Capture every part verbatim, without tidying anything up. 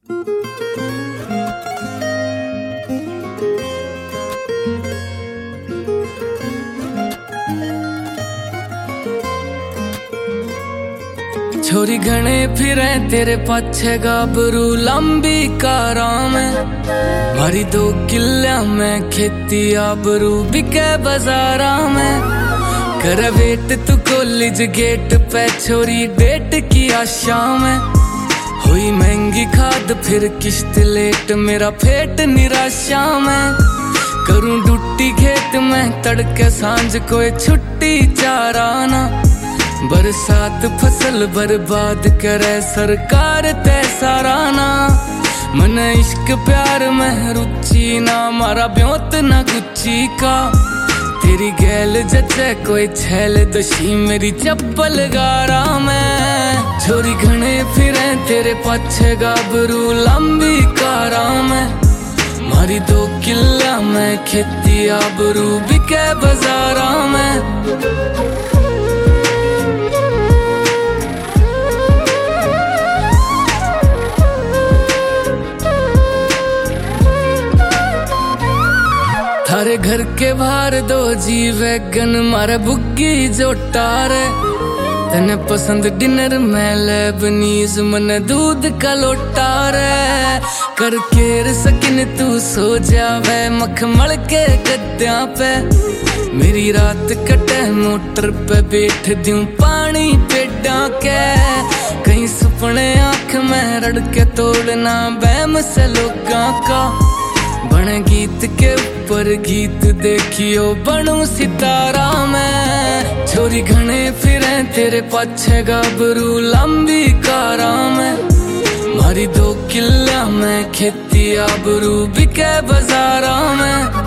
छोरी घने फिरे तेरे पाछे गाबरू लंबी कारां में, मारी दो किल्ला में खेती आबरू बिके बाजारा में। कर वेट तू कॉलेज गेट पे छोरी डेट की आशा में, हुई महंगी खाद फिर किश्त लेट मेरा फेट निराशा में। करूं डूटी खेत में तड़के सांझ कोई छुट्टी चाराना, बरसात फसल बर्बाद करे सरकार तय साराना। मन इश्क प्यार में रुचि ना मारा ब्योत ना गुच्ची का, तेरी गैल जचे कोई छैल दशी मेरी चप्पल गारा में। छोरी घने फिरे तेरे पाछे गाबरू लंबी कारा में, मारी दो किल्ला में खेती आबरू बिके बाजारा में। थारे घर के बाहर दो जी वैगन मारे बुग्गी जोटारे, तने पसंद डिनर में लेबनीज मन दूध का लोटारे। कर केर सकिन तू सो जावे मखमल के गद्दों पे, मेरी रात कटे मोटर पे बैठ दूं पानी पेड़ा के। कहीं सपने आँख में रड़ के तोड़ना बैम से लोगां का, बन गीत के ऊपर गीत देखियो बनू सितारा में। छोरी घने फिरे तेरे पाछे गाबरू लंबी कारा में, मारी दो किल्ला में खेती आबरू बिके बाजारा में।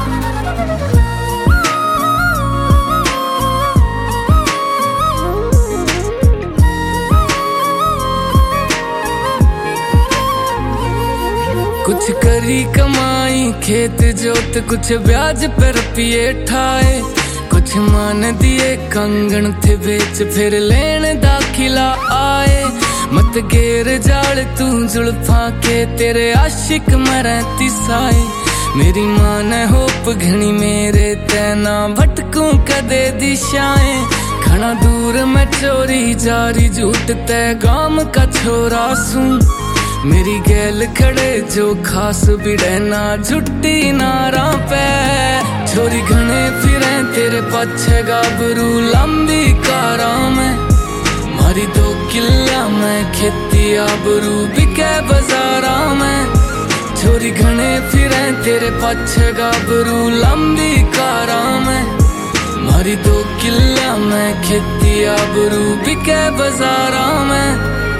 कुछ करी कमाई खेत जोत कुछ ब्याज पर पिए ठाए, कुछ मान दिए कंगन थे बेच फिर लेन दाखिला आए। मत गेर जाल तू जुल्फा के तेरे आशिक मरती साए, मेरी मां ने होप घनी मेरे तैना भटकूं कदे दिशाएं। घना दूर में चोरी जारी झूठ तय गाम का छोरा सूं, मेरी गैल खड़े जो खास बिड़े ना झुट्टी नारा पे। छोरी घने फिरे तेरे पाछे गाबरू लंबी कारा में, मारी दो किल्ला में खेती आबरू बिके बाजारा में। छोरी घने फिरे तेरे पाछे गाबरू लंबी कारा में, मारी दो किल्ला में खेती आबरू बिके बाजारा में।